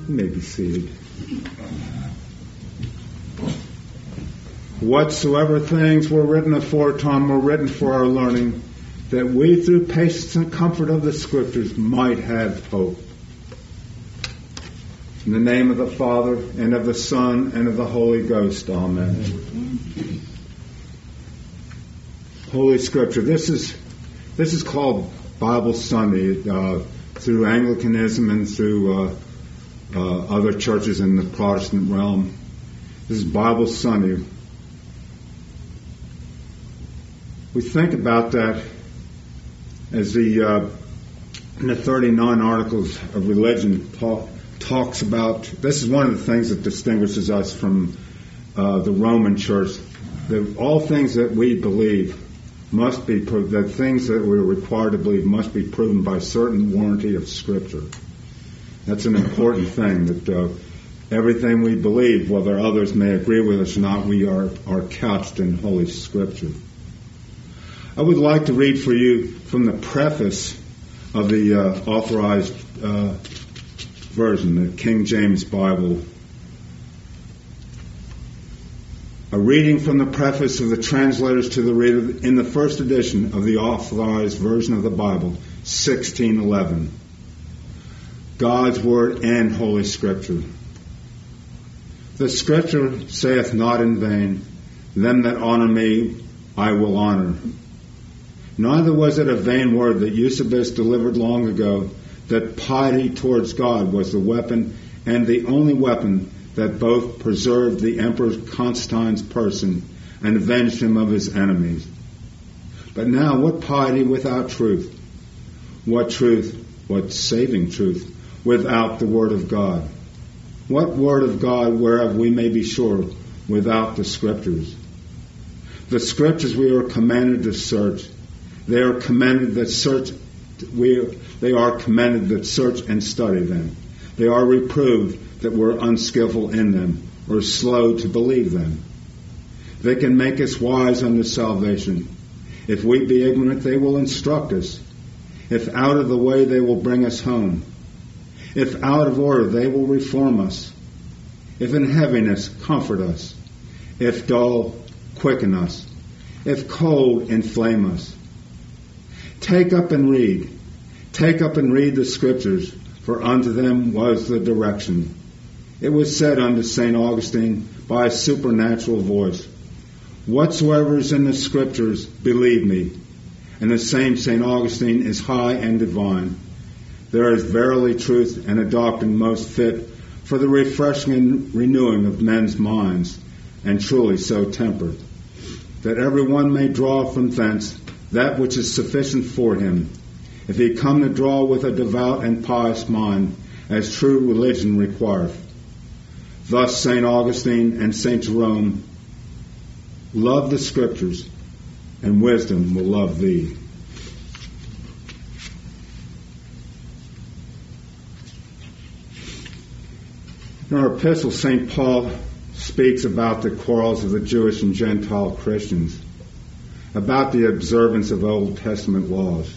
You may be seated. Whatsoever things were written aforetime were written for our learning, that we through patience and comfort of the Scriptures might have hope. In the name of the Father, and of the Son, and of the Holy Ghost. Amen. Holy Scripture. This is called Bible Sunday through Anglicanism and through other churches in the Protestant realm. This is Bible Sunday. We think about that as in the 39 Articles of Religion, Paul talks about. This is one of the things that distinguishes us from the Roman Church. That all things that we believe must be proved. That things that we're required to believe must be proven by certain warranty of Scripture. That's an important thing. That everything we believe, whether others may agree with us or not, we are couched in Holy Scripture. I would like to read for you from the preface of the authorized version, the King James Bible. A reading from the preface of the translators to the reader in the first edition of the authorized version of the Bible, 1611. God's Word and Holy Scripture. The Scripture saith not in vain, them that honor me I will honor. Neither was it a vain word that Eusebius delivered long ago, that piety towards God was the weapon and the only weapon that both preserved the Emperor Constantine's person and avenged him of his enemies. But now, what piety without truth? What truth, what saving truth, without the Word of God? What Word of God whereof we may be sure without the Scriptures? The Scriptures we are commanded to search. They are commanded that search and study them. They are reproved that we're unskillful in them or slow to believe them. They can make us wise unto salvation. If we be ignorant, they will instruct us. If out of the way, they will bring us home. If out of order, they will reform us. If in heaviness, comfort us. If dull, quicken us. If cold, inflame us. Take up and read. Take up and read the Scriptures, for unto them was the direction. It was said unto St. Augustine by a supernatural voice, whatsoever is in the Scriptures, believe me. And the same St. Augustine is high and divine. There is verily truth and a doctrine most fit for the refreshing and renewing of men's minds, and truly so tempered, that every one may draw from thence that which is sufficient for him, if he come to draw with a devout and pious mind, as true religion requireth. Thus St. Augustine and St. Jerome love the Scriptures, and wisdom will love thee. In our epistle, St. Paul speaks about the quarrels of the Jewish and Gentile Christians, about the observance of Old Testament laws.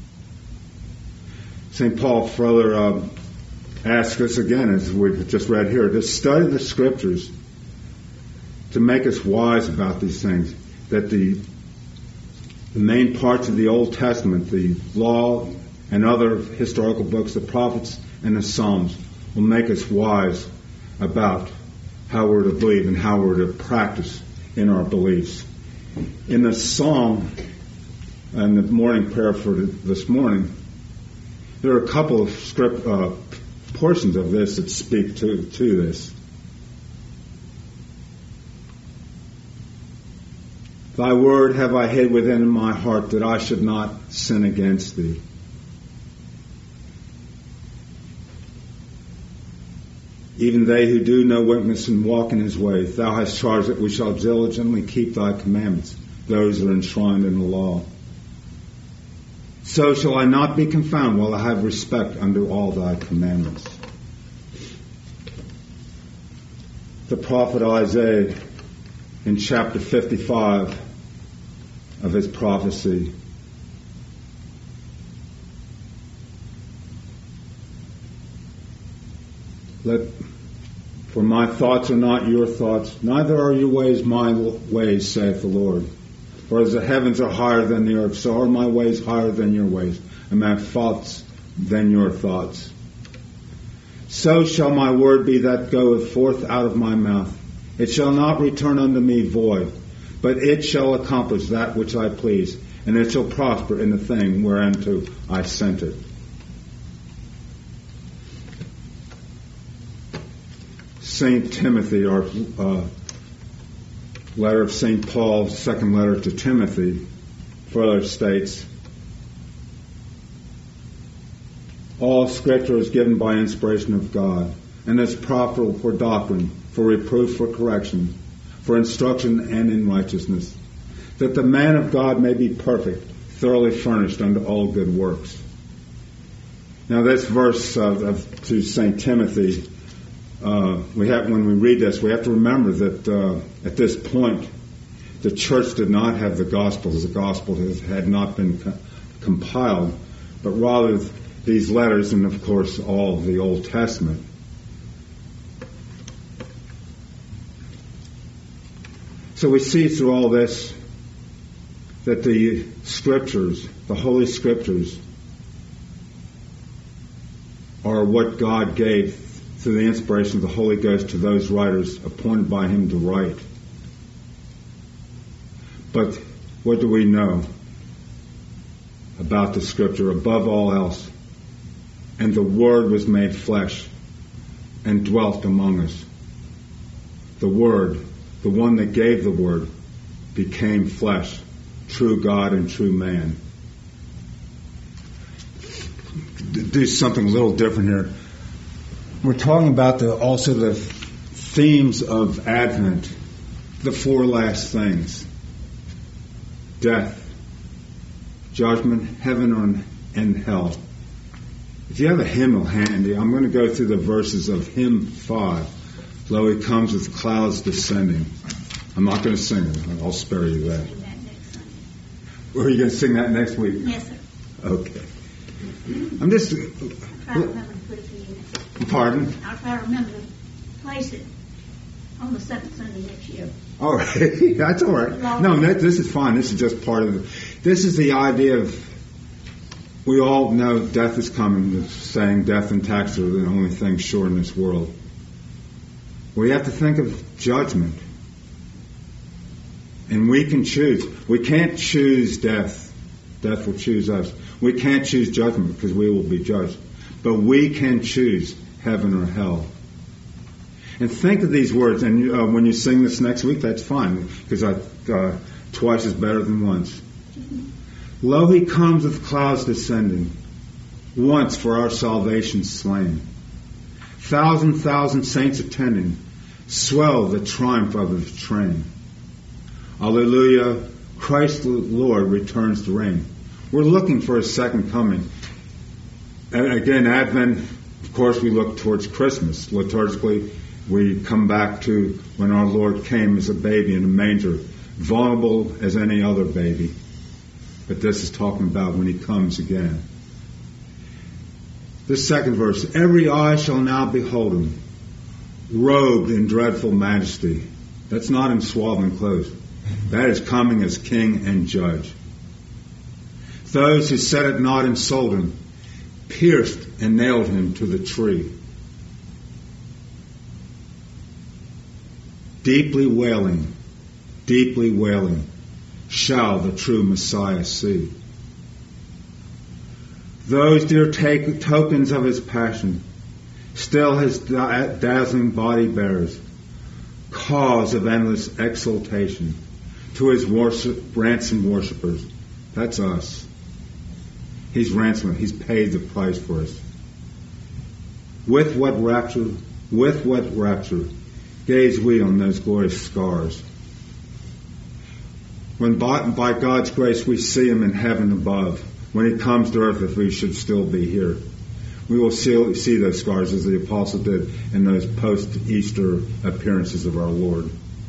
St. Paul further asks us again, as we've just read here, to study the Scriptures, to make us wise about these things, that the main parts of the Old Testament, the law and other historical books, the prophets and the Psalms, will make us wise about how we're to believe and how we're to practice in our beliefs. In the song and the morning prayer for this morning, there are a couple of portions of this that speak to this. Thy word have I hid within my heart, that I should not sin against thee. Even they who do no wickedness and walk in his ways, thou hast charged that we shall diligently keep thy commandments. Those are enshrined in the law. So shall I not be confounded, while I have respect unto all thy commandments. The prophet Isaiah, in chapter 55 of his prophecy, For my thoughts are not your thoughts, neither are your ways my ways, saith the Lord. For as the heavens are higher than the earth, so are my ways higher than your ways, and my thoughts than your thoughts. So shall my word be that goeth forth out of my mouth. It shall not return unto me void, but it shall accomplish that which I please, and it shall prosper in the thing whereunto I sent it. St. Timothy, our letter of St. Paul, second letter to Timothy, further states, all Scripture is given by inspiration of God, and is profitable for doctrine, for reproof, for correction, for instruction, and in righteousness, that the man of God may be perfect, thoroughly furnished unto all good works. Now, this verse to St. Timothy, when we read this, we have to remember that at this point, the church did not have the Gospels. The Gospel had not been compiled, but rather these letters, and of course all of the Old Testament. So we see through all this that the Scriptures, the Holy Scriptures, are what God gave through the inspiration of the Holy Ghost to those writers appointed by Him to write. But what do we know about the Scripture above all else? And the Word was made flesh and dwelt among us. The Word, the one that gave the Word, became flesh, true God and true man. Do something a little different here. We're talking about also the themes of Advent, the four last things: death, judgment, heaven and hell. If you have a hymnal handy, I'm going to go through the verses of hymn 5. Lo, He comes with clouds descending. I'm not going to sing it. I'll spare you that. Or are you going to sing that next week? Yes, sir. Okay. I'm just... I'll try to remember to put it to you next week. Pardon? I'll try to remember to place it on the 7th Sunday next year. All right. That's all right. No, this is fine. This is just part of it. This is the idea of... We all know death is coming. The saying death and tax are the only things sure in this world. We have to think of judgment. And we can choose. We can't choose death. Death will choose us. We can't choose judgment because we will be judged. But we can choose heaven or hell. And think of these words. And when you sing this next week, that's fine. Because twice is better than once. Lo, He comes with clouds descending, once for our salvation slain. Thousand saints attending, swell the triumph of His train. Alleluia, Christ the Lord returns to reign. We're looking for His second coming. And again, Advent, of course, we look towards Christmas. Liturgically, we come back to when our Lord came as a baby in a manger, vulnerable as any other baby. But this is talking about when He comes again. This second verse, every eye shall now behold Him, robed in dreadful majesty. That's not in swaddling clothes. That is coming as King and Judge. Those who set it not and sold Him, pierced and nailed Him to the tree. Deeply wailing, shall the true Messiah see. Those dear tokens of His passion, still His dazzling body bears, cause of endless exultation to His ransomed worshippers. That's us. He's ransomed. He's paid the price for us. With what rapture gaze we on those glorious scars. When by God's grace we see Him in heaven above, when He comes to earth, if we should still be here, we will see those scars as the apostle did in those post-Easter appearances of our Lord.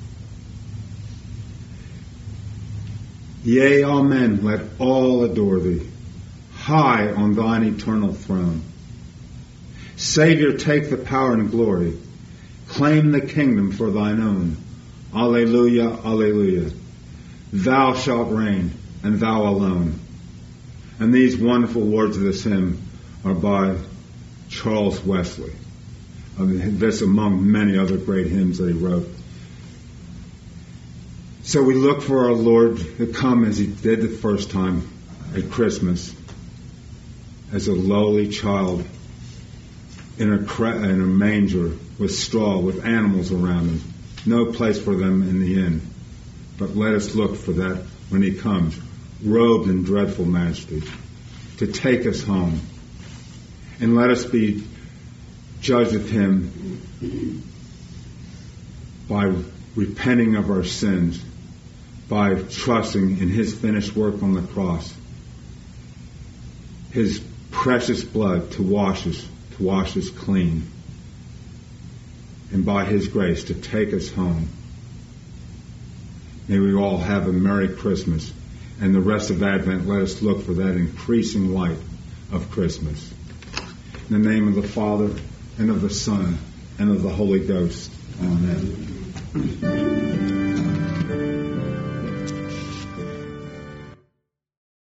Yea, amen, let all adore Thee, high on Thine eternal throne. Savior, take the power and glory. Claim the kingdom for thine own. Alleluia, alleluia. Thou shalt reign, and thou alone. And these wonderful words of this hymn are by Charles Wesley. This among many other great hymns that he wrote. So we look for our Lord to come as he did the first time at Christmas, as a lowly child in a manger with straw, with animals around him. No place for them in the inn. But let us look for that when he comes, robed in dreadful majesty, to take us home. And let us be judged of him by repenting of our sins, by trusting in his finished work on the cross, his precious blood to wash us clean, and by his grace to take us home. May we all have a Merry Christmas, and the rest of Advent let us look for that increasing light of Christmas. In the name of the Father, and of the Son, and of the Holy Ghost. Amen.